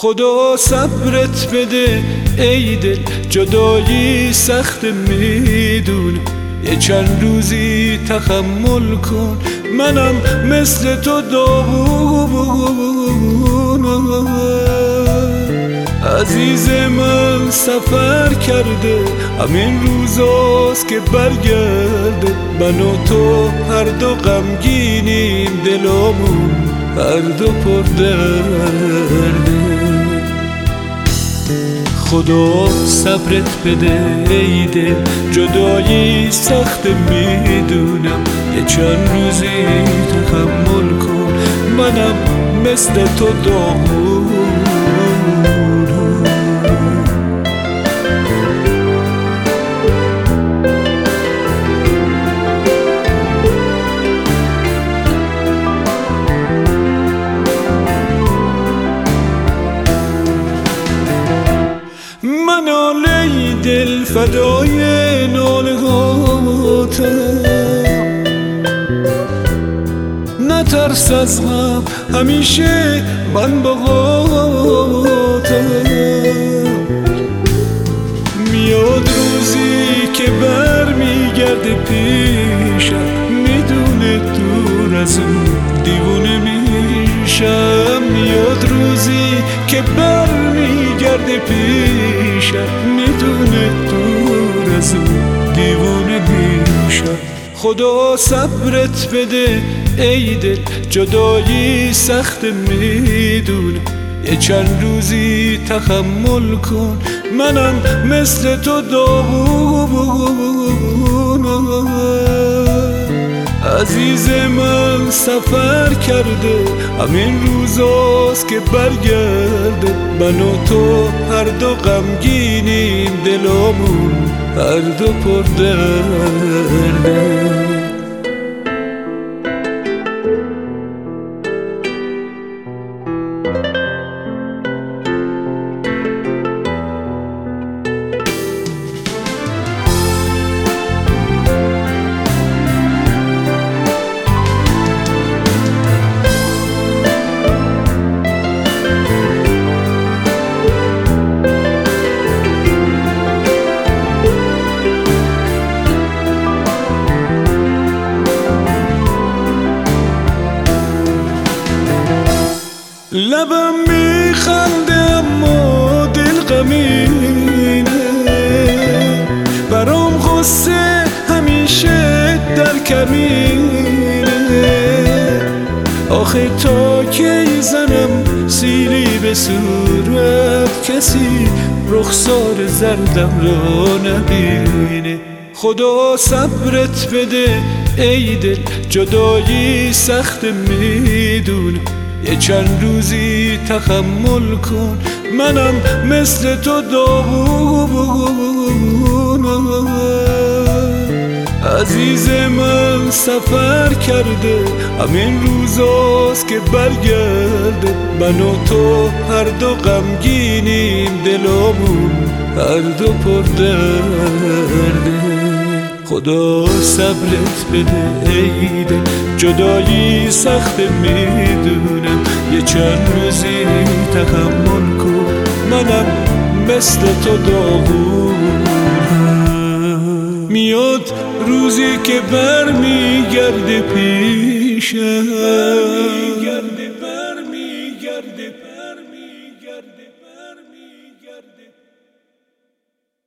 خدا صبرت بده ای دل، جدایی سخت میدونم، یه چند روزی تحمل کن، منم مثل تو داغونم. عزیز من سفر کرده، همین روزاست که برگرده، من و تو هر دو غمگینیم، دلامون هر دو پر درده. خدا صبرت بده ای دل، جدایی سخت میدونم، یه چند روزی تحمل کن، منم مثل تو داغونم. من ناله دل فدای نالهاتم، نترس از غم همیشه من باهاتم. میاد روزی که برمیگرده پیشم، میدونه دور از اون دیوونه میشم. میاد روزی که برمیگرده پیشم، میدونه دور از اون دیوونه میشم. خدا صبرت بده ای دل، جدایی سخت میدونم، یه چند روزی تحمل کن، منم مثل تو داغونم. عزیز من سفر کرده، همین روزاست که برگرده، من و تو هر دو غمگینیم، دلامون هر دو پر درده. لبم میخنده اما دل غمینه، برام غصه همیشه در کمینه. آخه تا کی زنم سیلی به صورت، کسی رخسار زردم را نبینه. خدا صبرت بده ای دل، جدایی سخت میدونم، یه چند روزی تحمل کن، منم مثل تو داغونم. عزیز من سفر کرده، همین روزاست که برگرده، من و تو هر دو غمگینیم، دلامون هر دو پر درده. خدا صبرت بده ای دل، جدایی سخت میدونم، یه چند روزی تحمل کن، منم مثل تو داغونم. میاد روزی که برمیگرده پیشم،